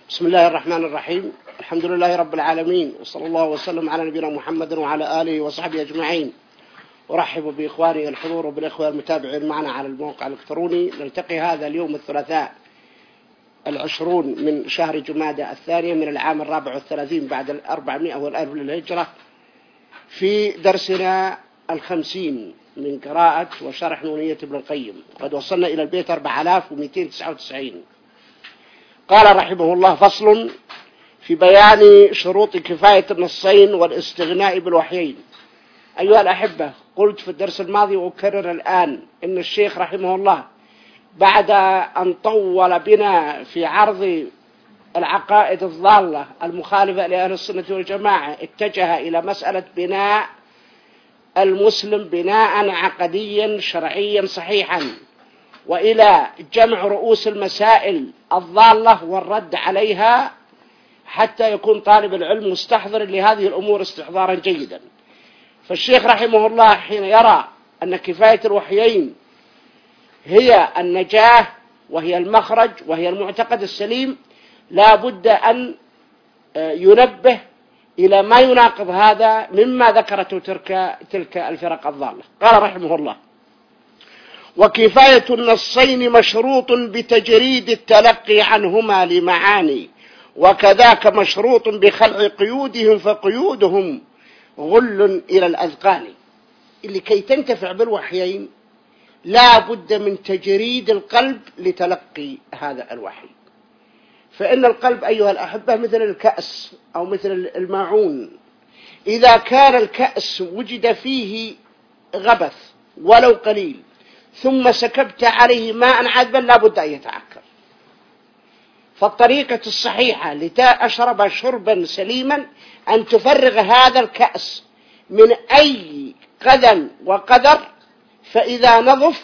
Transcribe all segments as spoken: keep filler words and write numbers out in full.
بسم الله الرحمن الرحيم. الحمد لله رب العالمين، وصلى الله وسلم على نبينا محمد وعلى آله وصحبه أجمعين. أرحب بإخواني الحضور وبالإخوة المتابعين معنا على الموقع الإلكتروني. نلتقي هذا اليوم الثلاثاء العشرون من شهر جمادى الثانية من العام الرابع والثلاثين بعد الأربعمائة والألف للهجرة في درسنا الخمسين من قراءة وشرح نونية ابن القيم. قد وصلنا إلى البيت أربعة آلاف ومئتين وتسعة وتسعين. قال رحمه الله: فصل في بيان شروط كفاية النصين والاستغناء بالوحيين. أيها الأحبة، قلت في الدرس الماضي وأكرر الآن إن الشيخ رحمه الله بعد أن طول بنا في عرض العقائد الضالة المخالفة لأهل السنة والجماعة اتجه إلى مسألة بناء المسلم بناء عقديا شرعيا صحيحا، وإلى جمع رؤوس المسائل الضالة والرد عليها حتى يكون طالب العلم مستحضر لهذه الأمور استحضارا جيدا. فالشيخ رحمه الله حين يرى أن كفاية الوحيين هي النجاة وهي المخرج وهي المعتقد السليم، لا بد أن ينبه إلى ما يناقض هذا مما ذكرته تلك, تلك الفرق الضالة. قال رحمه الله: وكفاية النصين مشروط بتجريد التلقي عنهما لمعاني، وكذاك مشروط بخلع قيودهم فقيودهم غل إلى الأذقان. لكي تنتفع بالوحيين لا بد من تجريد القلب لتلقي هذا الوحي. فإن القلب أيها الأحبة مثل الكأس أو مثل الماعون، إذا كان الكأس وجد فيه غبث ولو قليل ثم سكبت عليه ماء عذبا لا بد أن يتعكر. فالطريقة الصحيحة لتشرب شربا سليما أن تفرغ هذا الكأس من أي قدم وقدر، فإذا نظف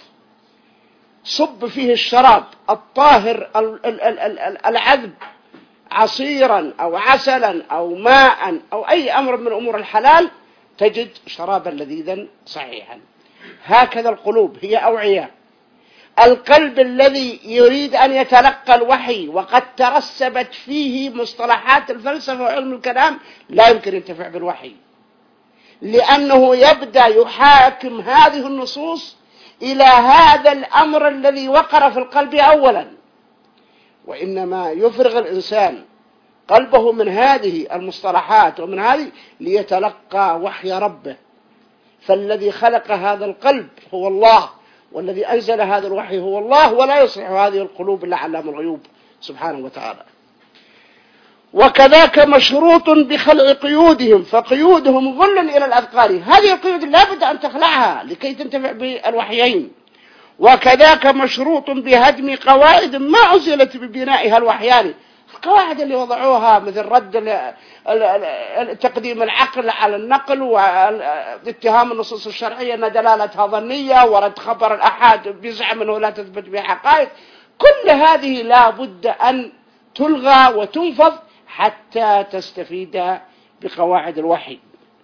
صب فيه الشراب الطاهر العذب عصيرا أو عسلا أو ماء أو أي أمر من أمور الحلال، تجد شرابا لذيذا صحيحا. هكذا القلوب هي أوعية. القلب الذي يريد أن يتلقى الوحي وقد ترسبت فيه مصطلحات الفلسفة وعلم الكلام لا يمكن ينتفع بالوحي، لأنه يبدأ يحاكم هذه النصوص إلى هذا الأمر الذي وقر في القلب أولا. وإنما يفرغ الإنسان قلبه من هذه المصطلحات ومن هذه ليتلقى وحي ربه. فالذي خلق هذا القلب هو الله، والذي أنزل هذا الوحي هو الله، ولا يصلح هذه القلوب إلا علام الغيوب سبحانه وتعالى. وكذاك مشروط بخلع قيودهم فقيودهم غل إلى الأذقان. هذه القيود لا بد أن تخلعها لكي تنتفع بالوحيين. وكذاك مشروط بهدم قواعد ما عزلت ببنائها الوحيان. القواعد اللي وضعوها مثل رد تقديم العقل على النقل واتهام النصوص الشرعية أن دلالتها ظنية، ورد خبر الأحاد بزعم أنه لا تثبت به حقائق، كل هذه لا بد أن تلغى وتنفض حتى تستفيد بقواعد الوحي.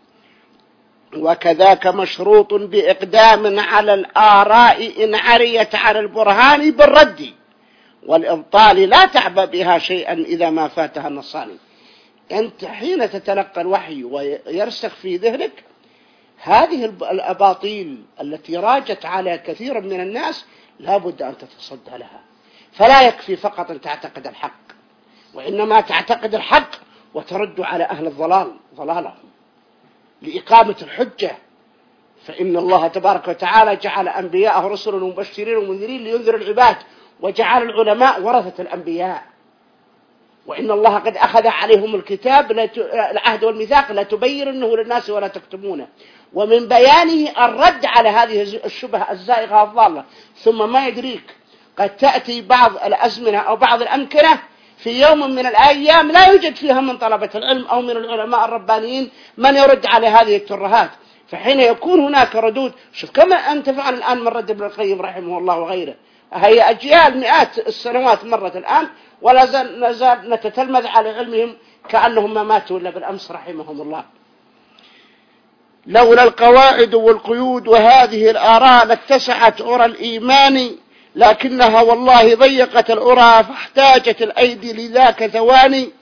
وكذاك مشروط بإقدام على الآراء إن عريت على البرهان بالرد، والإبطال لا تعبأ بها شيئا إذا ما فاتها النصاني. أنت حين تتلقى الوحي ويرسخ في ذهنك هذه الأباطيل التي راجت على كثير من الناس لا بد أن تتصدى لها. فلا يكفي فقط أن تعتقد الحق، وإنما تعتقد الحق وترد على أهل الضلال ضلالهم لإقامة الحجة. فإن الله تبارك وتعالى جعل أنبياءه رسلا ومبشرين ومنذرين لينذر العباد، وجعل العلماء ورثة الأنبياء. وإن الله قد أخذ عليهم الكتاب العهد والميثاق لا تبيننه للناس ولا تكتمونه. ومن بيانه الرد على هذه الشبهة الزائغة الضالة. ثم ما يدريك قد تأتي بعض الأزمنة أو بعض الأمكنة في يوم من الأيام لا يوجد فيها من طلبة العلم أو من العلماء الربانيين من يرد على هذه الترهات. فحين يكون هناك ردود، شوف كما أنت فعل الآن من رد ابن القيم رحمه الله وغيره، هي أجيال مئات السنوات مرت الآن ولا نزال نتتلمذ على علمهم كأنهم ما ماتوا إلا بالأمس رحمهم الله. لولا القواعد والقيود وهذه الآراء لاتسعت عرى الإيمان لكنها والله ضيقت الأرى فاحتاجت الأيدي لذاك ثواني،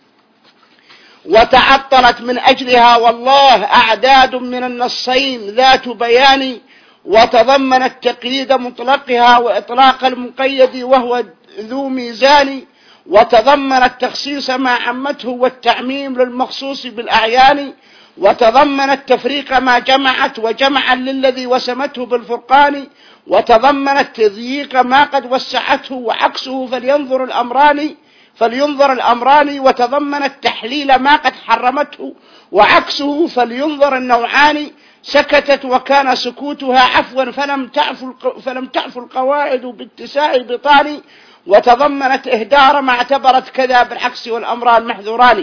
وتعطلت من أجلها والله أعداد من النصين ذات بيان، وتضمنت تقييد مطلقها وإطلاق المقيد وهو ذو ميزان، وتضمنت تخصيص ما عمته والتعميم للمخصوص بالأعيان، وتضمنت تفريق ما جمعت وجمعا للذي وسمته بالفرقان، وتضمنت تضييق ما قد وسعته وعكسه فلينظر الأمران فلينظر الأمران، وتضمنت تحليل ما قد حرمته وعكسه فلينظر النوعان، سكتت وكان سكوتها عفوا فلم تعف فلم تعف القواعد باتساع بطان، وتضمنت إهدار ما اعتبرت كذا بالعكس والأمران محذوران.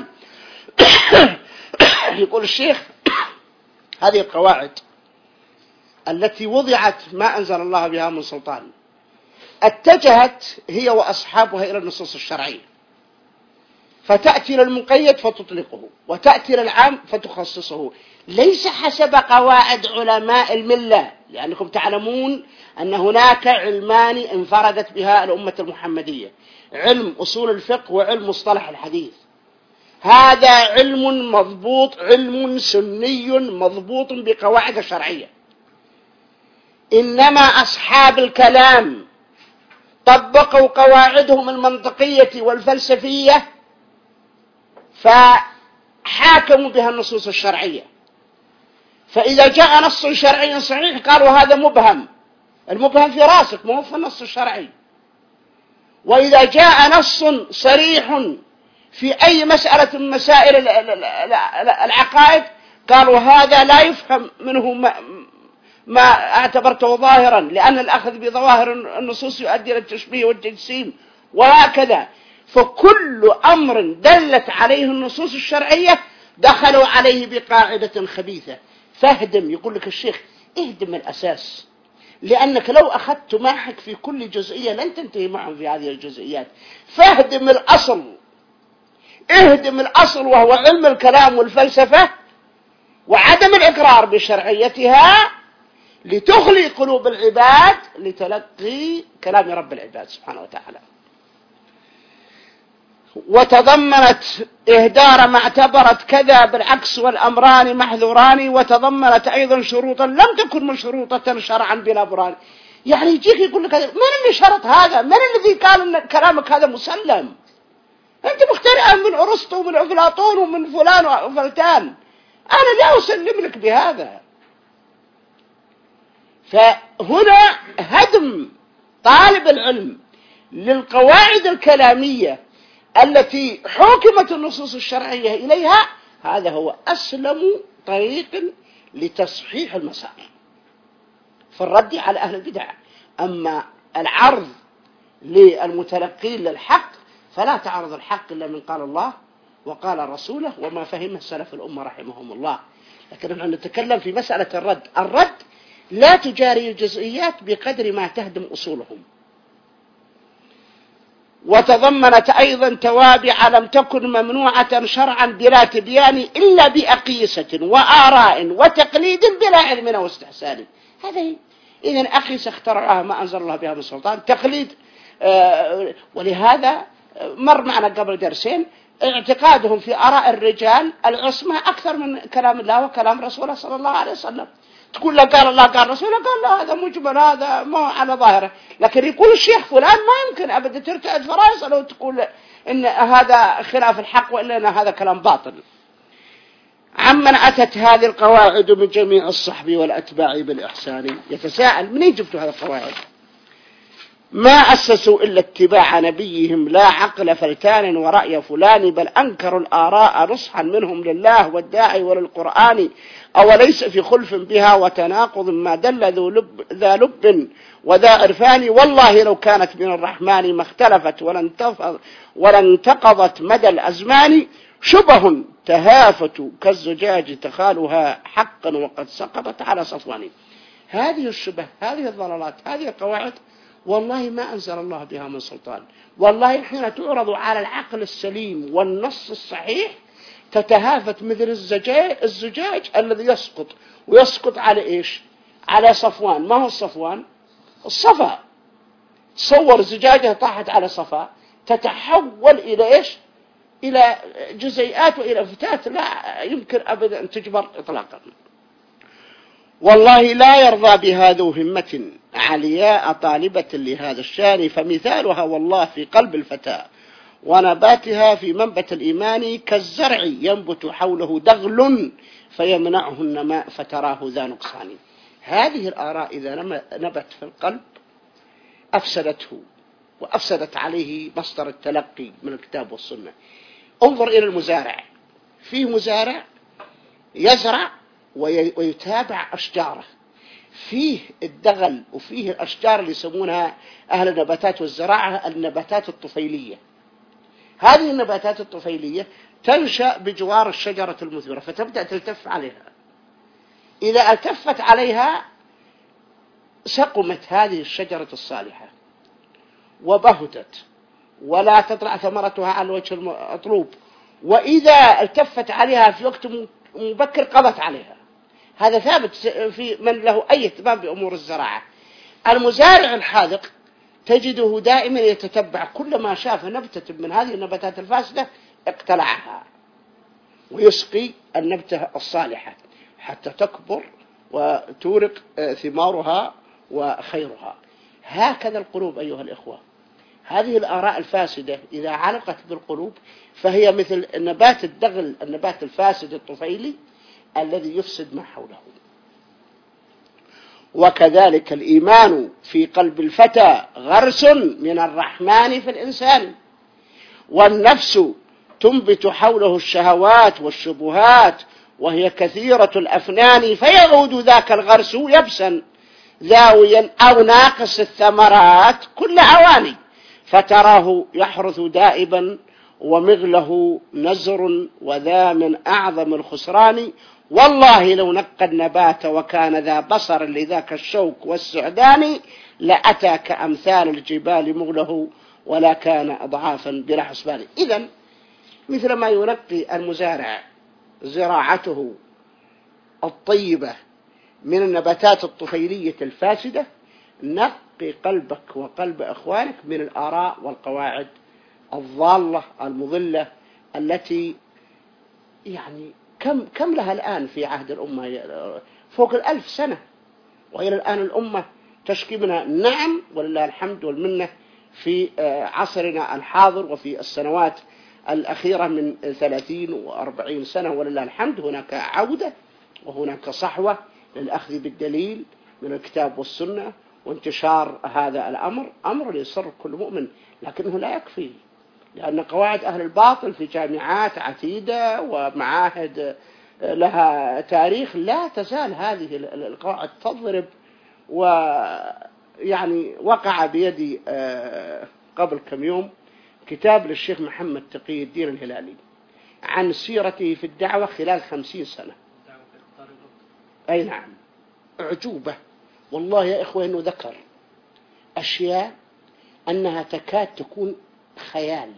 يقول الشيخ هذه القواعد التي وضعت ما أنزل الله بها من سلطان اتجهت هي وأصحابها إلى النصوص الشرعية، فتأتي للمقيد فتطلقه، وتأتي للعام فتخصصه، ليس حسب قواعد علماء الملة، لأنكم تعلمون أن هناك علمان انفردت بها الأمة المحمدية، علم أصول الفقه وعلم مصطلح الحديث. هذا علم مضبوط، علم سني مضبوط بقواعد شرعية. إنما أصحاب الكلام طبقوا قواعدهم المنطقية والفلسفية فحاكموا بها النصوص الشرعية، فإذا جاء نص شرعي صحيح قالوا هذا مبهم، المبهم في راسك مو في النص الشرعي. وإذا جاء نص صريح في أي مسألة من مسائل العقائد قالوا هذا لا يفهم منه ما, ما اعتبرته ظاهرا، لأن الأخذ بظواهر النصوص يؤدي إلى التشبيه والتجسيم وهكذا. فكل أمر دلت عليه النصوص الشرعية دخلوا عليه بقاعدة خبيثة. فاهدم، يقول لك الشيخ اهدم الأساس، لأنك لو أخذت معك في كل جزئية لن تنتهي معهم في هذه الجزئيات. فاهدم الأصل، اهدم الأصل وهو علم الكلام والفلسفة وعدم الإقرار بشرعيتها، لتخلي قلوب العباد لتلقي كلام رب العباد سبحانه وتعالى. وتضمنت إهدار ما اعتبرت كذا بالعكس والأمران محذوران، وتضمنت أيضا شروطا لم تكن مشروطة شرعا بلا برهان. يعني يجيك يقول لك من اللي شرط هذا؟ من الذي قال أن كلامك هذا مسلم؟ أنت مخترع من أرسطو ومن أفلاطون ومن فلان وفلتان، أنا لا أسلم لك بهذا. فهنا هدم طالب العلم للقواعد الكلامية التي حكمت النصوص الشرعية إليها، هذا هو أسلم طريق لتصحيح المسائل في الرد على أهل البدع. أما العرض للمتلقين للحق فلا تعرض الحق إلا من قال الله وقال رسوله وما فهمه سلف الأمة رحمهم الله. لكن نحن نتكلم في مسألة الرد. الرد لا تجاري الجزئيات بقدر ما تهدم أصولهم. وتضمنت أيضا توابع لم تكن ممنوعة شرعا بلا تبيان إلا بأقيسة وآراء وتقليد بلا علم واستحسان. هذه إذن أقيسة اخترعها ما أنزل الله بها من سلطان، تقليد. آه ولهذا مر معنا قبل درسين اعتقادهم في آراء الرجال العصمة أكثر من كلام الله وكلام رسوله صلى الله عليه وسلم. تقول له قال الله قال رسوله، قال لا هذا مجمل، هذا ما على ظاهره. لكن يقول الشيخ فلان ما يمكن أبدا ترتعد فرائص لو تقول إن هذا خلاف الحق وإلا إن هذا كلام باطل. عمن أتت هذه القواعد من جميع الصحب والأتباع بالإحسان. يتساءل منين جبتوا هذه القواعد؟ ما أسسوا إلا اتباع نبيهم لا عقل فلتان ورأي فلان، بل أنكروا الآراء نصحا منهم لله والداعي وللقرآن. أوليس في خلف بها وتناقض ما دل ذو لب ذا لب وذا عرفان. والله لو كانت من الرحمن ما اختلفت ولا انتقضت مدى الأزمان. شبه تهافت كالزجاج تخالها حقا وقد سقطت على صفوان. هذه الشبه، هذه الضلالات، هذه القواعد والله ما أنزل الله بها من سلطان. والله حين تعرض على العقل السليم والنص الصحيح تتهافت مثل الزجاج, الزجاج الذي يسقط، ويسقط على إيش؟ على صفوان. ما هو الصفوان؟ الصفا. تصور زجاجة طاحت على صفا تتحول إلى إيش؟ إلى جزيئات وإلى فتات لا يمكن أبدا أن تجبر إطلاقا. والله لا يرضى بها ذو همة علياء طالبة لهذا الشان، فمثالها والله في قلب الفتاة ونباتها في منبت الإيمان كالزرع ينبت حوله دغل فيمنعه النماء فتراه ذا نقصان. هذه الآراء إذا نبت في القلب أفسدته وأفسدت عليه مصدر التلقي من الكتاب والسنة. انظر إلى المزارع، فيه مزارع يزرع ويتابع أشجاره، فيه الدغل وفيه الأشجار اللي يسمونها أهل النباتات والزراعة النباتات الطفيلية. هذه النباتات الطفيلية تنشأ بجوار الشجرة المثمرة فتبدأ تلتف عليها، إذا التفت عليها سقمت هذه الشجرة الصالحة وبهتت ولا تطلع ثمرتها على الوجه المطلوب، وإذا التفت عليها في وقت مبكر قضت عليها. هذا ثابت في من له أي اهتمام بأمور الزراعة. المزارع الحاذق تجده دائما يتتبع كل ما شاف نبتة من هذه النباتات الفاسدة اقتلعها ويسقي النبتة الصالحة حتى تكبر وتورق ثمارها وخيرها. هكذا القلوب أيها الإخوة، هذه الآراء الفاسدة إذا علقت بالقلوب فهي مثل نبات الدغل، النبات الفاسد الطفيلي الذي يفسد ما حوله. وكذلك الإيمان في قلب الفتى غرس من الرحمن في الإنسان، والنفس تنبت حوله الشهوات والشبهات وهي كثيرة الأفنان، فيعود ذاك الغرس يبسا ذاويا أو ناقص الثمرات كل أواني، فتراه يحرث دائبا ومغله نزر، وذا من أعظم الخسران. والله لو نقى النبات وكان ذا بصر لذاك الشوك والسعدان لأتى كأمثال الجبال مغله ولا كان أضعافا بلا حسبان. إذن مثل ما ينقي المزارع زراعته الطيبة من النباتات الطفيلية الفاسدة، نقي قلبك وقلب أخوانك من الآراء والقواعد الضالة المضلة التي يعني كم كم لها الآن في عهد الأمة فوق الألف سنة، وإلى الآن الأمة تشكي منها. نعم ولله الحمد والمنة في عصرنا الحاضر وفي السنوات الأخيرة من ثلاثين وأربعين سنة ولله الحمد هناك عودة وهناك صحوة للأخذ بالدليل من الكتاب والسنة وانتشار هذا الأمر، أمر يسر كل مؤمن، لكنه لا يكفي، لأن قواعد أهل الباطل في جامعات عتيدة ومعاهد لها تاريخ لا تزال هذه القواعد تضرب. ويعني وقع بيدي قبل كم يوم كتاب للشيخ محمد تقي الدين الهلالي عن سيرته في الدعوة خلال خمسين سنة. أي نعم، أعجوبة والله يا إخوة، إنه ذكر أشياء أنها تكاد تكون خيال.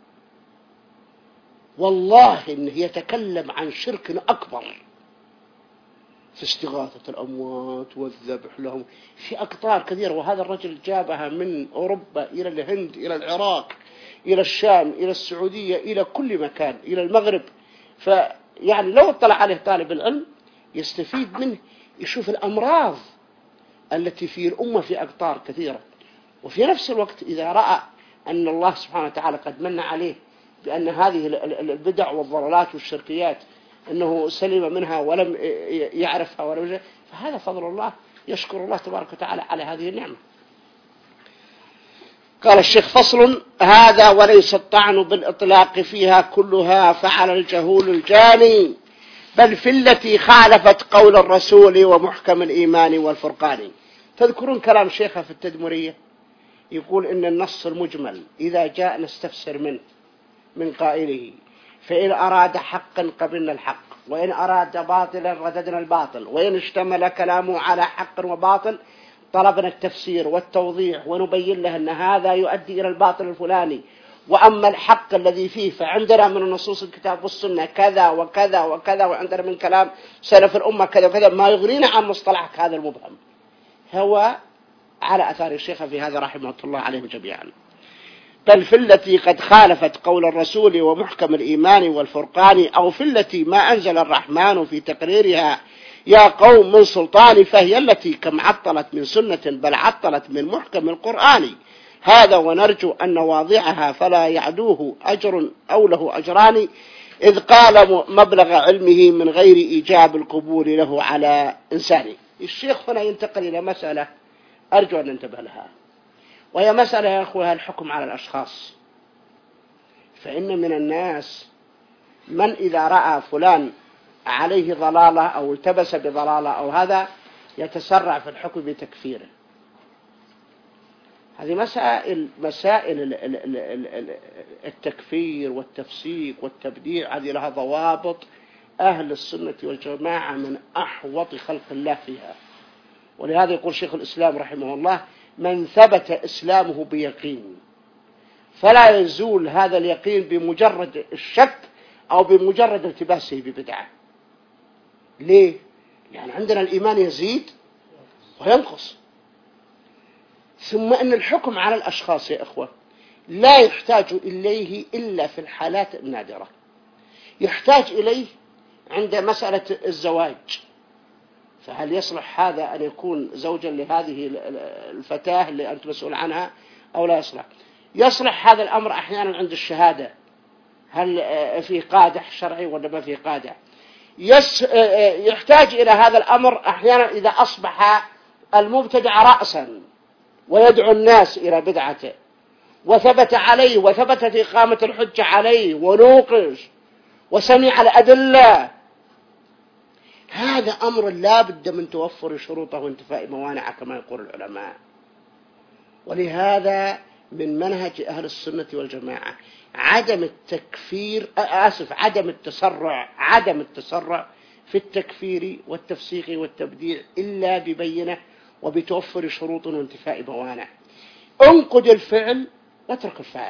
والله إنه يتكلم عن شرك أكبر في استغاثة الأموات والذبح لهم في أقطار كثيرة، وهذا الرجل جابها من أوروبا إلى الهند إلى العراق إلى الشام إلى السعودية إلى كل مكان إلى المغرب. فيعني لو اطلع عليه طالب العلم يستفيد منه، يشوف الأمراض التي في الأمة في أقطار كثيرة، وفي نفس الوقت إذا رأى أن الله سبحانه وتعالى قد من عليه بأن هذه البدع والضلالات والشركيات أنه سلم منها ولم يعرفها ولم، فهذا فضل الله، يشكر الله تبارك وتعالى على هذه النعمة. قال الشيخ: فصل: هذا وليس الطعن بالإطلاق فيها كلها فعل الجهول الجاني، بل في التي خالفت قول الرسول ومحكم الإيمان والفرقان. تذكرون كلام شيخه في التدمرية يقول إن النص المجمل إذا جاء نستفسر منه من قائله، فإن أراد حقا قبلنا الحق، وإن أراد باطلا رددنا الباطل، وإن اشتمل كلامه على حق وباطل طلبنا التفسير والتوضيح ونبين له أن هذا يؤدي إلى الباطل الفلاني، وأما الحق الذي فيه فعندنا من النصوص الكتاب والسنة كذا وكذا وكذا، وعندنا من كلام سلف الأمة كذا وكذا، ما يغنينا عن مصطلحك هذا المبهم. هو على أثار الشيخ في هذا رحمه الله عليهم جميعا. بل في التي قد خالفت قول الرسول ومحكم الإيمان والفرقان، أو في التي ما أنزل الرحمن في تقريرها يا قوم من سلطان، فهي التي كم عطلت من سنة بل عطلت من محكم القرآن. هذا ونرجو أن واضعها فلا يعدوه أجر أو له أجران، إذ قال مبلغ علمه من غير إيجاب القبول له على إنسان. الشيخ هنا ينتقل إلى مسألة أرجو أن ننتبه لها، وهي مسألة يا أخوها الحكم على الأشخاص. فإن من الناس من إذا رأى فلان عليه ضلالة أو التبس بضلالة أو هذا يتسرع في الحكم بتكفيره. هذه مسائل مسائل التكفير والتفسيق والتبديع، هذه لها ضوابط أهل السنة والجماعة من أحوط خلق الله فيها. ولهذا يقول شيخ الإسلام رحمه الله: من ثبت إسلامه بيقين فلا يزول هذا اليقين بمجرد الشك أو بمجرد التباسه ببدعة. ليه؟ يعني عندنا الإيمان يزيد وينقص. ثم أن الحكم على الأشخاص يا إخوة لا يحتاج إليه إلا في الحالات النادرة. يحتاج إليه عند مسألة الزواج، فهل يصلح هذا أن يكون زوجا لهذه الفتاة اللي أنت مسؤول عنها أو لا يصلح؟ يصلح هذا الأمر أحيانا عند الشهادة، هل في قادح شرعي ولا ما في قادح؟ يحتاج إلى هذا الأمر أحيانا إذا أصبح المبتدع رأسا ويدعو الناس إلى بدعته وثبت عليه وثبتت إقامة الحجة عليه ونوقش وسمع الأدلة، هذا أمر لا بد من توفر شروطه وانتفاء موانعه كما يقول العلماء. ولهذا من منهج أهل السنة والجماعة عدم التكفير آسف عدم التسرع عدم التسرع في التكفير والتفسيق والتبديع إلا ببينة وبتوفر شروط وانتفاء موانع. انقد الفعل واترك الفاعل.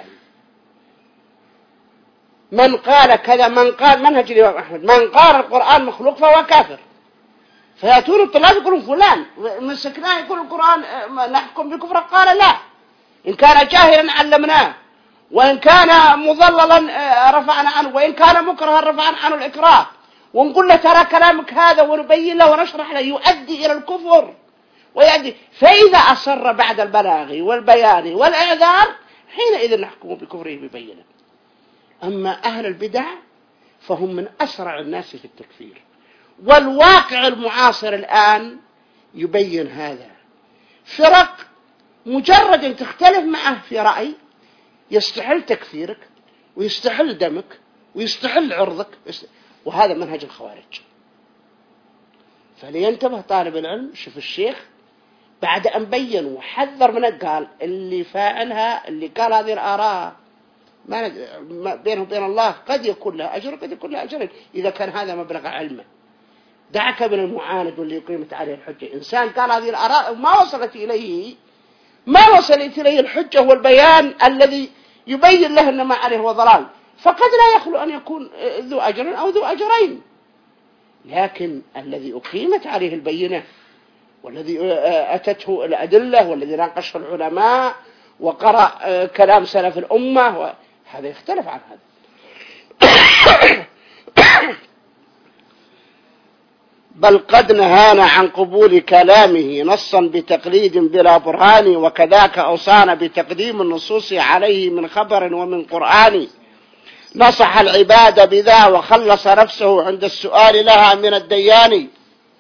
من قال كذا من قال منهج الإمام أحمد من قال القرآن مخلوق فهو كافر، فيأتون الطلاب يقولون فلان مسكناه يقول القرآن نحكم بكفر، قال لا، إن كان جاهلا علمناه، وإن كان مضللا رفعنا عنه، وإن كان مكرها رفعنا عنه الإكراه، ونقول له ترى كلامك هذا ونبين له ونشرح له يؤدي إلى الكفر ويؤدي. فإذا أصر بعد البلاغ والبيان والإعذار حينئذ نحكم بكفره ببينه. أما أهل البدع فهم من أسرع الناس في التكفير، والواقع المعاصر الآن يبين هذا. فرق مجرد أن تختلف معه في رأي يستحل تكفيرك ويستحل دمك ويستحل عرضك، وهذا منهج الخوارج. فلينتبه طالب العلم. شوف الشيخ بعد أن بين وحذر من قال اللي فاعلها اللي قال هذه الآراء ما بينه وبين الله قد يكون له أجر قد يكون له أجر إذا كان هذا مبلغ علمه. دعك من المعاند واللي قيمت عليه الحجة. إنسان قال هذه الآراء وما وصلت إليه ما وصلت إليه الحجة والبيان الذي يبين له أن ما عليه هو ضلال، فقد لا يخلو أن يكون ذو أجر أو ذو أجرين. لكن الذي أقيمت عليه البينة والذي أتته الأدلة والذي ناقشه العلماء وقرأ كلام سلف الأمة هذا يختلف عن هذا. بل قد نهانا عن قبول كلامه نصا بتقليد بلا برهان، وكذاك أوصانا بتقديم النصوص عليه من خبر ومن قرآن. نصح العباد بذا وخلص نفسه عند السؤال لها من الديان.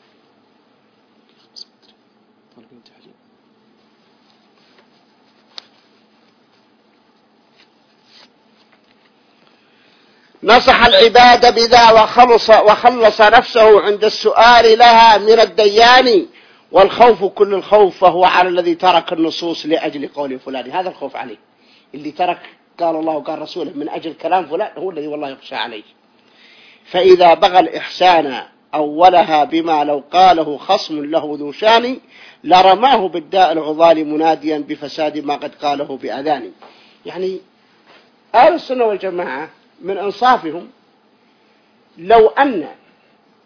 نصح العباد بذا وخلص, وخلص نفسه عند السؤال لها من الديان. والخوف كل الخوف فهو على الذي ترك النصوص لأجل قول فلان. هذا الخوف عليه اللي ترك قال الله وقال رسوله من أجل كلام فلان هو الذي والله يخشى عليه. فإذا بغى الإحسان أولها بما لو قاله خصم له ذو شان، لرماه بالداء العضال مناديا بفساد ما قد قاله بأذان. يعني أهل السنة والجماعة من أنصافهم لو أن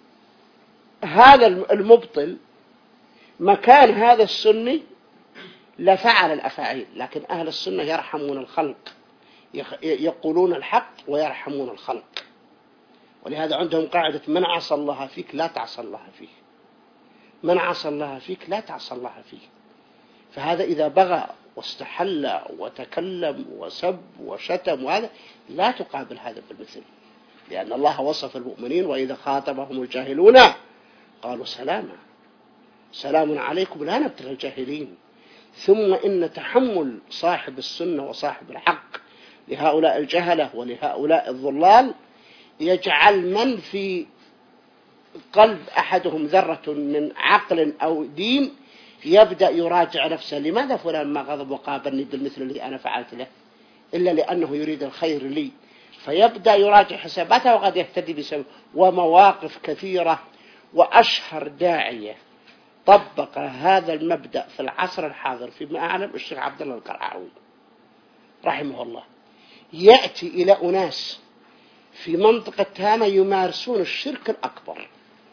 هذا المبطل مكان هذا السني لفعل الأفاعيل، لكن أهل السنة يرحمون الخلق، يقولون الحق ويرحمون الخلق. ولهذا عندهم قاعدة من عصى الله فيك لا تعصى الله فيه، من عصى الله فيك لا تعصى الله فيه. فهذا إذا بغى واستحل وتكلم وسب وشتم وهذا لا تقابل هذا بالمثل، لأن الله وصف المؤمنين وإذا خاطبهم الجاهلون قالوا سلاما، سلام عليكم لا نبتغي الجاهلين. ثم إن تحمل صاحب السنة وصاحب الحق لهؤلاء الجهلة ولهؤلاء الضلال يجعل من في قلب أحدهم ذرة من عقل أو دين يبدأ يراجع نفسه، لماذا فلان ما غضب وقابلني بالمثل الذي أنا فعلت له إلا لأنه يريد الخير لي، فيبدأ يراجع حساباته وقد يهتدي بسبب. ومواقف كثيرة، وأشهر داعية طبق هذا المبدأ في العصر الحاضر فيما أعلم الشيخ عبد الله القرعاوي رحمه الله. يأتي إلى أناس في منطقة تامة يمارسون الشرك الأكبر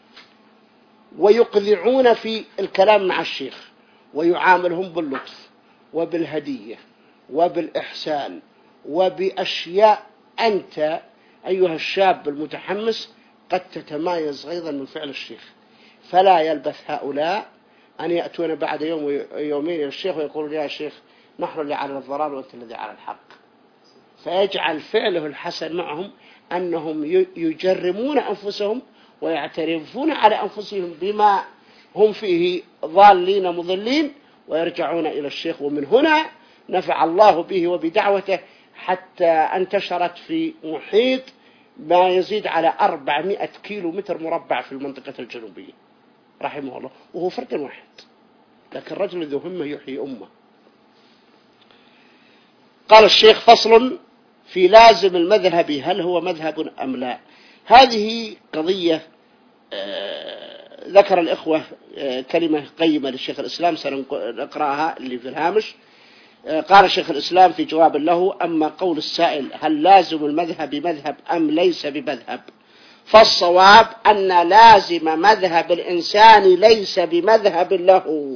ويقذعون في الكلام مع الشيخ ويعاملهم باللطف وبالهدية وبالإحسان وبأشياء أنت أيها الشاب المتحمس قد تتمايز أيضا من فعل الشيخ. فلا يلبث هؤلاء أن يأتون بعد يوم يومين إلى الشيخ ويقولون يا شيخ نحن اللي على الضلال وأنت الذي على الحق، فيجعل فعله الحسن معهم أنهم يجرمون أنفسهم ويعترفون على أنفسهم بما هم فيه ضالين مضلين ويرجعون إلى الشيخ. ومن هنا نفع الله به وبدعوته حتى انتشرت في محيط ما يزيد على أربعمائة كيلو متر مربع في المنطقة الجنوبية رحمه الله، وهو فرد واحد لكن رجل ذو همة يحيي أمة. قال الشيخ فصل في لازم المذهب هل هو مذهب أم لا. هذه قضية آه ذكر الإخوة آه كلمة قيمة للشيخ الإسلام سنقرأها اللي في الهامش. آه قال الشيخ الإسلام في جواب له أما قول السائل هل لازم المذهب مذهب أم ليس بمذهب، فالصواب أن لازم مذهب الإنسان ليس بمذهب له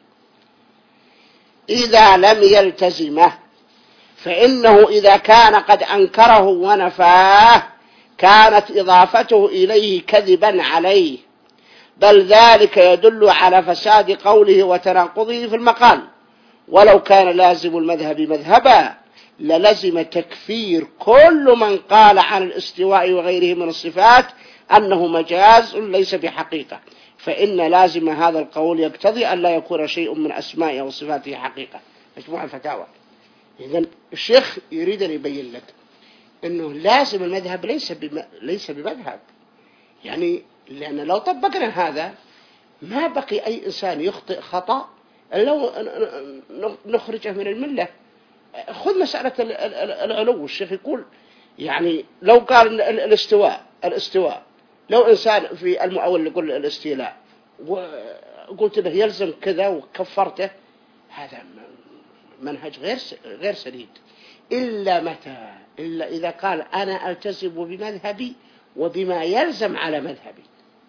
إذا لم يلتزمه، فإنه إذا كان قد أنكره ونفاه كانت إضافته إليه كذبا عليه، بل ذلك يدل على فساد قوله وتناقضه في المقال. ولو كان لازم المذهب مذهبا للزم تكفير كل من قال عن الاستواء وغيره من الصفات أنه مجاز ليس بحقيقة، فإن لازم هذا القول يقتضي أن لا يكون شيء من أسمائه وصفاته حقيقة. مجموع الفتاوى. إذن الشيخ يريد أن يبين لك أنه لازم المذهب ليس بم... ليس بمذهب، يعني لأن لو طبقنا هذا ما بقي أي إنسان يخطئ خطأ لو نخرجه من الملة. خذ مسألة العلو، الشيخ يقول يعني لو قال الاستواء الاستواء لو إنسان في المؤول يقول الاستيلاء وقلت له يلزم كذا وكفرته، هذا منهج غير غير سديد. إلا متى؟ إلا إذا قال أنا ألتزم بمذهبي وبما يلزم على مذهبي.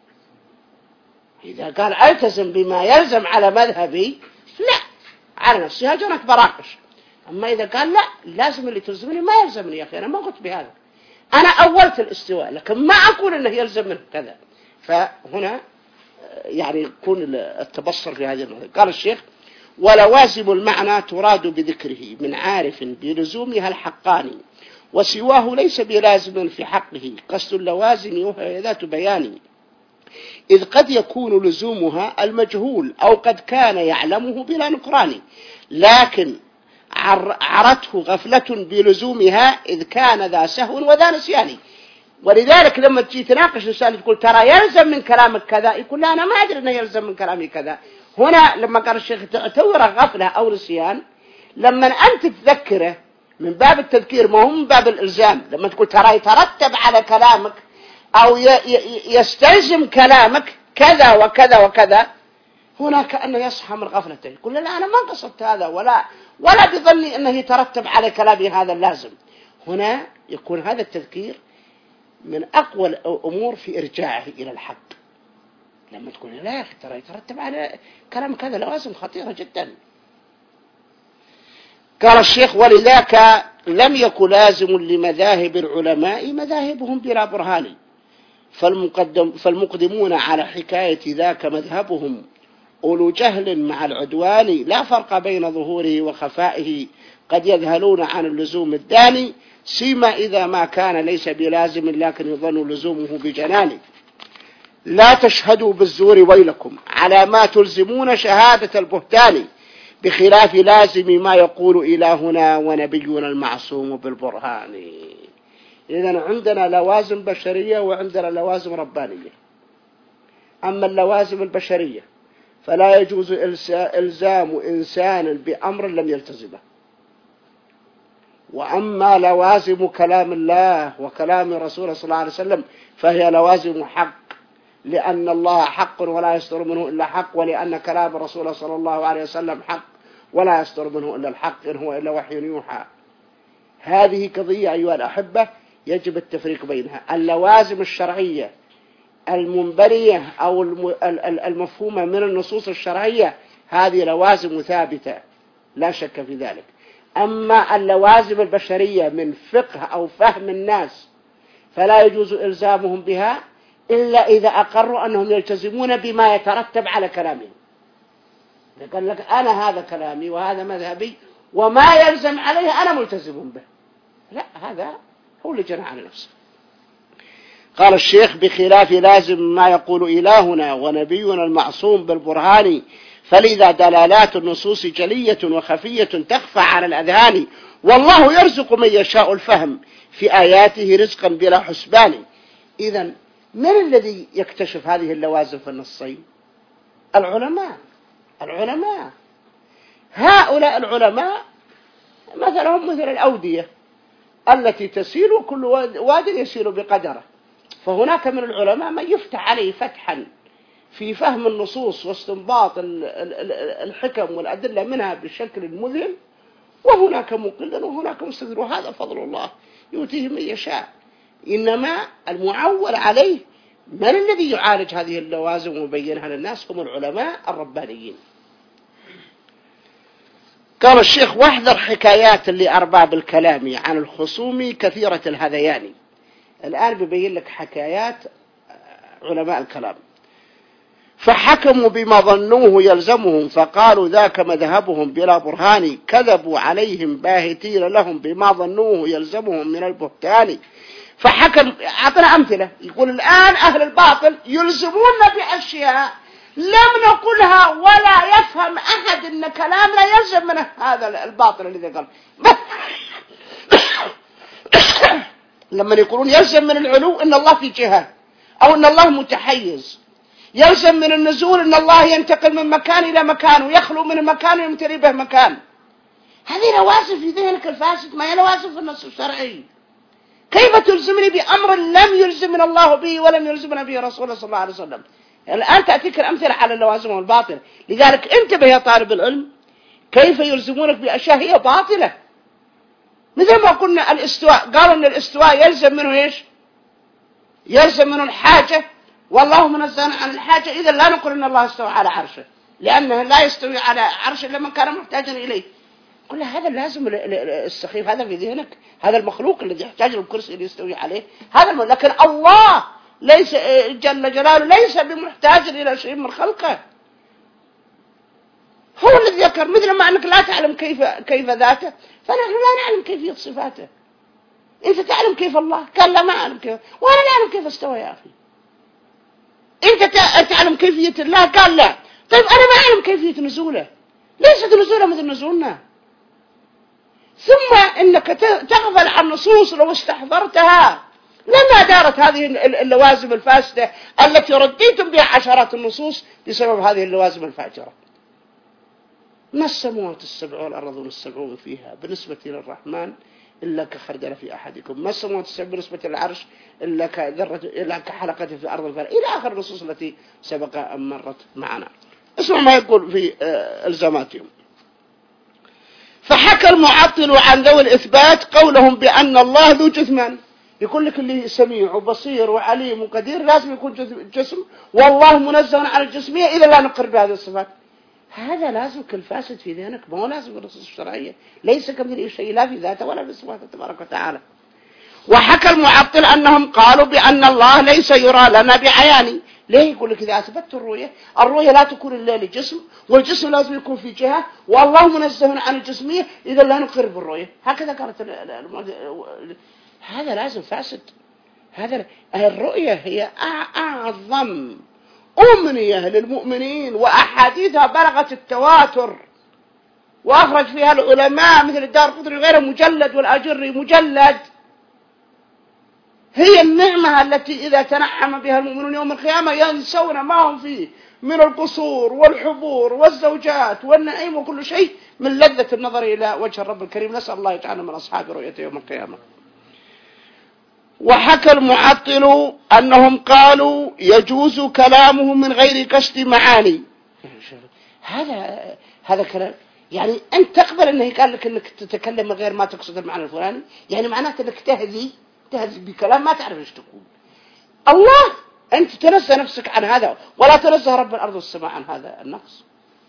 إذا قال ألتزم بما يلزم على مذهبي لا على نفسي هجرت براقش. أما إذا قال لا لازم اللي تلزمني ما يلزمني يا أخي أنا ما قلت بهذا، أنا أولت الاستواء لكن ما أقول أنه يلزم منه كذا. فهنا يعني يكون التبصر في هذه الموضوع. قال الشيخ ولوازم المعنى تراد بذكره من عارف بلزومها الحقاني وسواه ليس بلازم في حقه قصد اللوازم وهي ذات بيان، إذ قد يكون لزومها المجهول أو قد كان يعلمه بلا نكران، لكن عرته غفلة بلزومها إذ كان ذا سهو وذا نسيان. ولذلك لما تجي تناقش الإنسان تقول ترى يلزم من كلامك كذا، يقول لا أنا ما أدري أنه يلزم من كلامي كذا. هنا لما قال الشيخ تعتبر غفلة أو نسيان لما أنت تذكره من باب التذكير ما هو من باب الإلزام. لما تقول ترى يترتب على كلامك أو يستلزم كلامك كذا وكذا وكذا، هنا كأنه يصحى من غفلته يقول لا أنا ما قصدت هذا ولا ولا بظني أنه يترتب على كلامي هذا اللازم. هنا يكون هذا التذكير من أقوى الأمور في إرجاعه إلى الحق. لما تقول لا يا أخي ترى يترتب على كلام كذا لوازم خطيرة جدا، قال الشيخ ولذاك لم يكن لازم لمذاهب العلماء مذاهبهم بلا برهان، فالمقدم فالمقدمون على حكاية ذاك مذهبهم أولو جهل مع العدوان، لا فرق بين ظهوره وخفائه، قد يذهلون عن اللزوم الداني، سيما إذا ما كان ليس بلازم لكن يظن لزومه بجنان. لا تشهدوا بالزور ويلكم على ما تلزمون شهادة البهتان، بخلاف لازم ما يقول إلهنا ونبينا المعصوم بالبرهان. إذن عندنا لوازم بشرية وعندنا لوازم ربانية. أما اللوازم البشرية فلا يجوز إلزام إنسان بأمر لم يلتزمه، وأما لوازم كلام الله وكلام رسوله صلى الله عليه وسلم فهي لوازم حق، لأن الله حق ولا يصدر منه إلا حق، ولأن كلام رسوله صلى الله عليه وسلم حق ولا يصدر منه إلا الحق، إن هو إلا وحي يوحى. هذه قضية أيها الأحبة يجب التفريق بينها. اللوازم الشرعية المنبرية أو المفهومة من النصوص الشرعية هذه لوازم ثابتة لا شك في ذلك. أما اللوازم البشرية من فقه أو فهم الناس فلا يجوز إلزامهم بها إلا إذا أقروا أنهم يلتزمون بما يترتب على كلامهم. قال لك أنا هذا كلامي وهذا مذهبي وما يلزم عليه أنا ملتزم به، لا، هذا هو اللي جنى على نفسه. قال الشيخ بخلاف لازم ما يقول إلهنا ونبينا المعصوم بالبرهان، فلذا دلالات النصوص جلية وخفية تخفى على الأذهان، والله يرزق من يشاء الفهم في آياته رزقا بلا حسبان. إذن من الذي يكتشف هذه اللوازم في النصين؟ العلماء. العلماء هؤلاء العلماء مثلا هم مثل الأودية التي تسيل وكل واد يسيل بقدره، فهناك من العلماء من يفتح عليه فتحا في فهم النصوص واستنباط الحكم والأدلة منها بشكل مذهل، وهناك مقل وهناك مستدر، وهذا فضل الله يؤتيه من يشاء. إنما المعول عليه من الذي يعالج هذه اللوازم ويبينها للناس هم العلماء الربانيين. قال الشيخ واحذر حكايات لأرباب الكلام عن الخصوم كثيرة الهذيان. الآن ببين لك حكايات علماء الكلام. فحكموا بما ظنوه يلزمهم فقالوا ذاك مذهبهم بلا برهان، كذبوا عليهم باهتين لهم بما ظنوه يلزمهم من البهتان. فحكم أعطنا أمثلة، يقول الآن أهل الباطل يلزمون بأشياء لم نقلها ولا يفهم أحد أن كلامنا يلزم من هذا الباطل الذي قال. لما يقولون يلزم من العلو أن الله في جهة أو أن الله متحيز، يلزم من النزول أن الله ينتقل من مكان إلى مكان ويخلو من مكان ويمتلي به مكان، هذه لوازم في ذهنك الفاسد، ما هي لوازم في النص الشرعي. كيف تلزمني بأمر لم يلزمنا الله به ولم يلزمنا به رسوله صلى الله عليه وسلم؟ الآن تأتيك الأمثلة على اللوازم والباطل. لذلك انتبه يا طالب العلم كيف يلزمونك بأشياء هي باطلة. مثل ما قلنا الاستواء، قالوا أن الاستواء يلزم منه إيش؟ يلزم منه الحاجة، والله منزه عن الحاجة، إذا لا نقول أن الله استوى على عرشه، لأنه لا يستوي على عرشه إلا من كان محتاجا إليه. كل هذا لازم السخيف هذا في ذهنك، هذا المخلوق الذي يحتاج الكرسي اللي يستوي عليه هذا الم... لكن الله ليس جل جلاله ليس بمحتاج إلى شيء من خلقه، هو الذي ذكر. مثل ما أنك لا تعلم كيف كيف ذاته، فنحن لا نعلم كيفية صفاته. أنت تعلم كيف الله؟ قال لا ما أعلم كيف، وأنا لا أعلم كيف استوى يا أخي. أنت تعلم كيفية الله؟ قال لا. طيب أنا ما أعلم كيفية نزوله، ليست نزوله مثل نزولنا. ثم إنك تغفل عن النصوص لو استحضرتها لما دارت هذه اللوازم الفاسدة التي رديتم بها عشرات النصوص بسبب هذه اللوازم الفاجرة. ما السماوات السبع والأرض السبعون فيها بالنسبة للرحمن إلا كخردل في أحدكم، ما السماوات السبع بالنسبة للعرش إلا كذرة إلا كحلقة في أرض الفلك، إلى آخر النصوص التي سبق أن مرت معنا. اسمع ما يقول في إلزاماتهم. فحكى المعطل عن ذوي الإثبات قولهم بأن الله ذو جثمان. يقول لك اللي سميع وبصير وعليم وقدير لازم يكون جسم، والله منزه عن الجسمية إذا لا نقر بهذه الصفات. هذا لازم كل فاسد في ذهنك، ما هو لازم النصوص الشرعية، ليس كمثله شيء لا في ذاته ولا في صفاته تبارك وتعالى. وحكى المعطل أنهم قالوا بأن الله ليس يرى لنا بعياني. ليه؟ يقول لك إذا أثبتت الرؤية، الرؤية لا تكون إلا لجسم، والجسم لازم يكون في جهة، والله منزه عن الجسمية، إذا لا نقر بالرؤية. هكذا قالت هذا لازم فاسد. هذا الرؤية هي أعظم أمنية للمؤمنين، وأحاديثها بلغت التواتر، وأخرج فيها العلماء مثل الدارقطني غيره مجلد، والأجري مجلد. هي النعمة التي إذا تنعم بها المؤمنون يوم القيامة ينسون ما هم فيه من القصور والحبور والزوجات والنعيم وكل شيء من لذة النظر إلى وجه الرب الكريم. نسأل الله يجعلنا من أصحاب رؤيته يوم القيامة. وحكى المعطل أنهم قالوا يجوز كلامه من غير قصد معاني. هذا هذا كلام يعني أنت تقبل أنه قال لك أنك تتكلم من غير ما تقصد المعنى الفلاني، يعني معناته أنك تهذي تهذي بكلام ما تعرف ايش تقول. الله أنت تنزه نفسك عن هذا، ولا تنزه رب الأرض والسماء عن هذا النقص.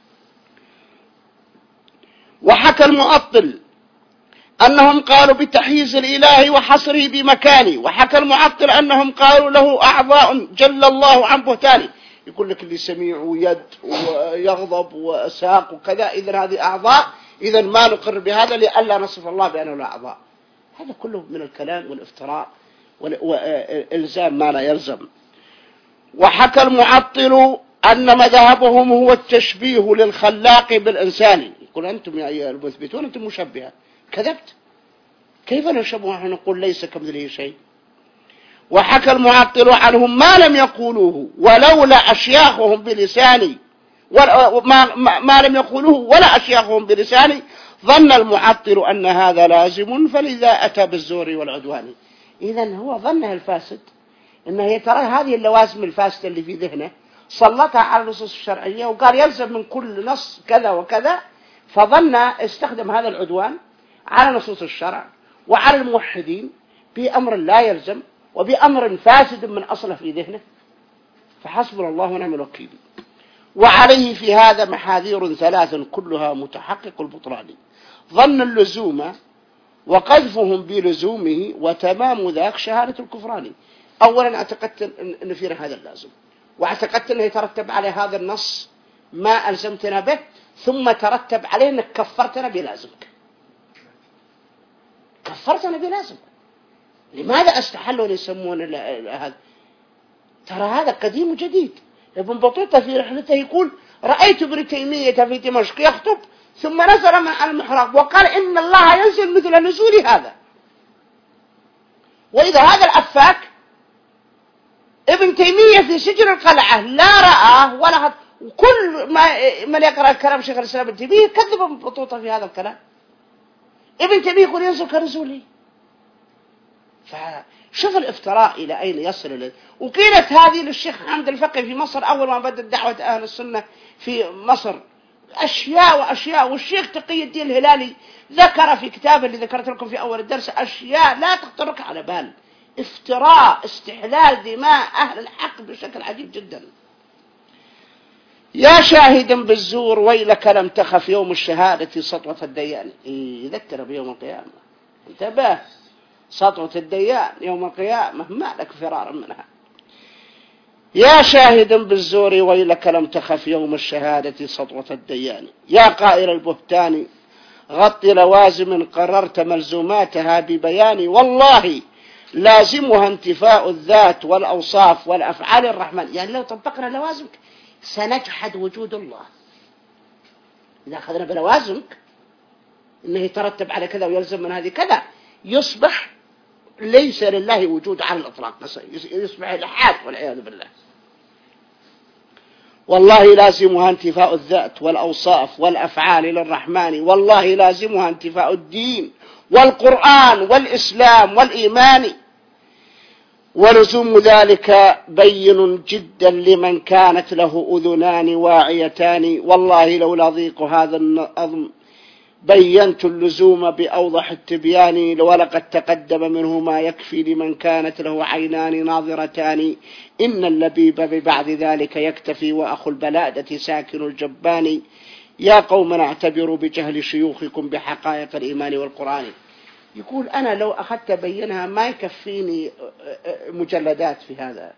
وحكى المعطل أنهم قالوا بتحييز الإله وحصره بمكانه. وحكى المعطل أنهم قالوا له أعضاء جل الله عن بهتانه. يقول لك اللي سميع ويد ويغضب وساق وكذا، إذن هذه أعضاء، إذن ما نقر بهذا لألا نصف الله بأنه لا أعضاء. هذا كله من الكلام والافتراء والإلزام ما لا يلزم. وحكى المعطل أن مذهبهم هو التشبيه للخلاق بالإنسان. يقول أنتم يا أيها المثبتون أنتم مشبهة، كذبت، كيف نشبه ونحن نقول ليس كمثله شيء. وحكى المعطل عنهم ما لم يقولوه ولولا أشياخهم بلساني، وما ما لم يقولوه ولا أشياخهم بلساني، ظن المعطل أن هذا لازم فلذا أتى بالزور والعدوان. إذن هو ظنه الفاسد أنه ترى هذه اللوازم الفاسدة اللي في ذهنه سلطها على النصوص الشرعية وقال يلزم من كل نص كذا وكذا، فظن استخدم هذا العدوان على نصوص الشرع وعلى الموحدين بأمر لا يلزم وبأمر فاسد من أصله في ذهنه، فحسبنا الله ونعم الوكيل. وعليه في هذا محاذير ثلاث كلها متحقق البطلان: ظن اللزوم، وقذفهم بلزومه، وتمام ذاك شهادة الكفران. أولا اعتقدت أن في هذا اللازم، واعتقدت أنه يترتب على هذا النص ما ألزمتنا به، ثم ترتب عليه أنك كفرتنا بلازمك، كفرتنا بلازمك. لماذا استحلوا أن يسمون هذا؟ ترى هذا قديم وجديد. ابن بطوطة في رحلته يقول رأيت ابن تيمية في دمشق يخطب ثم نزل من على المحراب وقال إن الله ينزل مثل نزول هذا. وإذا هذا الأفاك ابن تيمية في سجن القلعة لا رأى ولا خط، وكل ما من يقرأ كلام شيخ الإسلام ابن تيمية كذب ابن بطوطة في هذا الكلام. ابن تيمية يقول ينزل كنزوله. فشوف الافتراء إلى أين يصل له. وقيلت هذه للشيخ حمد الفقي في مصر أول ما بدأت دعوة أهل السنة في مصر، أشياء وأشياء. والشيخ تقي الدين الهلالي ذكر في كتابه اللي ذكرت لكم في أول الدرس أشياء لا تخطرك على بال، افتراء، استحلال دماء أهل الحق بشكل عجيب جدا. يا شاهدا بالزور ويلك لم تخف يوم الشهادة سطوة الديان. يذكر بيوم القيامة، انتبه، سطوة الديان يوم القيامة ما لك فرار منها. يا شاهدا بالزور ويلك لم تخف يوم الشهادة سطوة الديان. يا قائل البهتان غط لوازم قررت ملزوماتها ببيان. والله لازمها انتفاء الذات والأوصاف والأفعال الرحمن. يعني لو طبقنا لوازمك سنجحد وجود الله. إذا أخذنا بلوازمك إنه يترتب على كذا ويلزم من هذه كذا، يصبح ليس لله وجود على الإطلاق، يصبح الحاد والعياذ بالله. والله لازمها انتفاء الذات والأوصاف والأفعال للرحمن. والله لازمها انتفاء الدين والقرآن والإسلام والإيمان. ولزوم ذلك بين جدا لمن كانت له أذنان واعيتان. والله لولا ضيق هذا النظم بينت اللزوم بأوضح التبيان. ولقد تقدم منه ما يكفي لمن كانت له عينان ناظرتان. إن اللبيب ببعد ذلك يكتفي وأخو البلادة ساكن الجبان. يا قومنا اعتبروا بجهل شيوخكم بحقائق الإيمان والقرآن. يقول أنا لو أخذت بينها ما يكفيني مجلدات في هذا.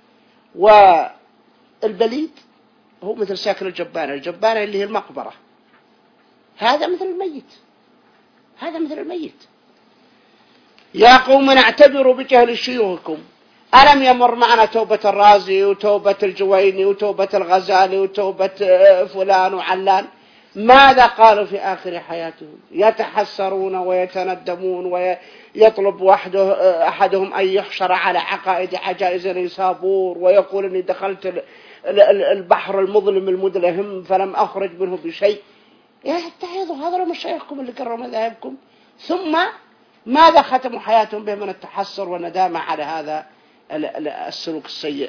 والبليد هو مثل ساكن الجبانة، الجبانة اللي هي المقبرة، هذا مثل الميت، هذا مثل الميت. يا قومنا اعتبروا بجهل شيوخكم. ألم يمر معنا توبة الرازي وتوبة الجويني وتوبة الغزالي وتوبة فلان وعلان؟ ماذا قالوا في آخر حياتهم؟ يتحسرون ويتندمون ويطلب وحده أحدهم أن يحشر على عقائد عجائز نيسابور، ويقول أني دخلت البحر المظلم المدلهم فلم أخرج منه بشيء. يا اتعظوا، هذا مشايخكم اللي كرروا مذاهبكم. ثم ماذا ختموا حياتهم به من التحسر والندامة على هذا السلوك السيء؟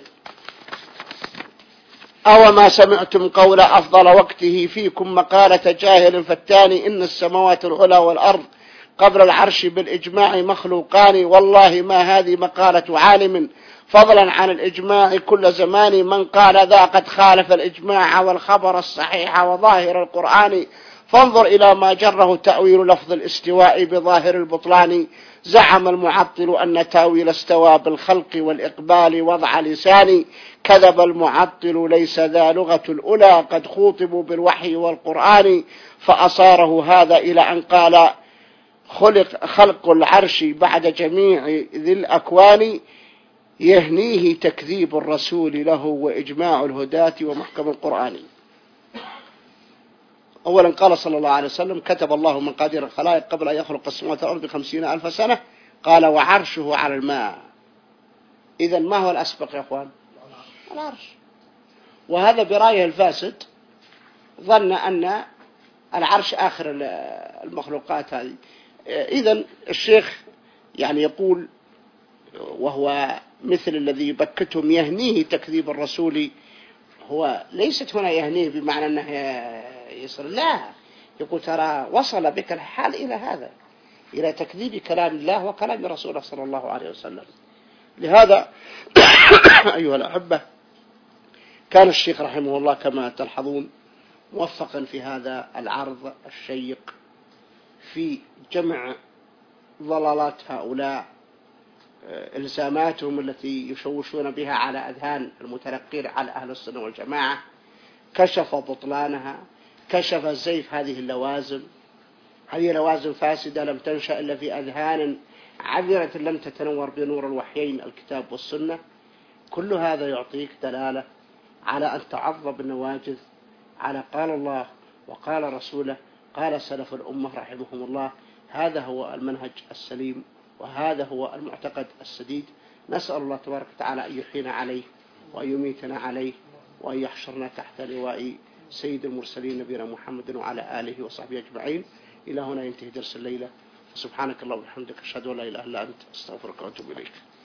أو ما سمعتم قول أفضل وقته فيكم مقالة جاهل فتاني إن السماوات العلى والأرض قبل العرش بالإجماع مخلوقان، والله ما هذه مقالة عالم فضلا عن الإجماع كل زمان، من قال ذا قد خالف الإجماع والخبر الصحيح وظاهر القرآن، فانظر إلى ما جره تأويل لفظ الاستواء بظاهر البطلان. زعم المعطل أن تأويل استوى بالخلق والإقبال وضع لسان، كذب المعطل ليس ذا لغة الأولى قد خوطبوا بالوحي والقرآن، فأصاره هذا إلى أن قال خلق, خلق العرش بعد جميع ذي الأكوان، يهنيه تكذيب الرسول له وإجماع الهداة ومحكم القرآن. أولا قال صلى الله عليه وسلم كتب الله مقادير الخلائق قبل أن يخلق السماوات والأرض بخمسين ألف سنة، قال وعرشه على الماء. إذن ما هو الأسبق يا أخوان؟ العرش. وهذا برأيه الفاسد ظن أن العرش آخر المخلوقات هذه. إذن الشيخ يعني يقول، وهو مثل الذي يبكتهم، يهنيه تكذيب الرسول. هو ليست هنا يهنيه بمعنى أنه يصل، لا، يقول ترى وصل بك الحال إلى هذا، إلى تكذيب كلام الله وكلام رسوله صلى الله عليه وسلم. لهذا أيها الأحبة كان الشيخ رحمه الله كما تلحظون موفقا في هذا العرض الشيق في جمع ضلالات هؤلاء، إلزاماتهم التي يشوشون بها على أذهان المتلقين على أهل السنة والجماعة، كشف بطلانها، كشف زيف هذه اللوازم. هذه لوازم فاسدة لم تنشأ إلا في أذهان عذرة لم تتنور بنور الوحيين الكتاب والسنة. كل هذا يعطيك دلالة على أن تعظ بالنواجذ على قال الله وقال رسوله قال سلف الأمة رحمهم الله. هذا هو المنهج السليم وهذا هو المعتقد السديد. نسأل الله تبارك وتعالى أن يحيينا عليه وأن يميتنا عليه وأن يحشرنا تحت لواء سيد المرسلين نبينا محمد وعلى آله وصحبه أجمعين. إلى هنا ينتهي درس الليلة. سبحانك اللهم وبحمدك أشهد أن لا إله إلا أنت أستغفرك وأتوب إليك.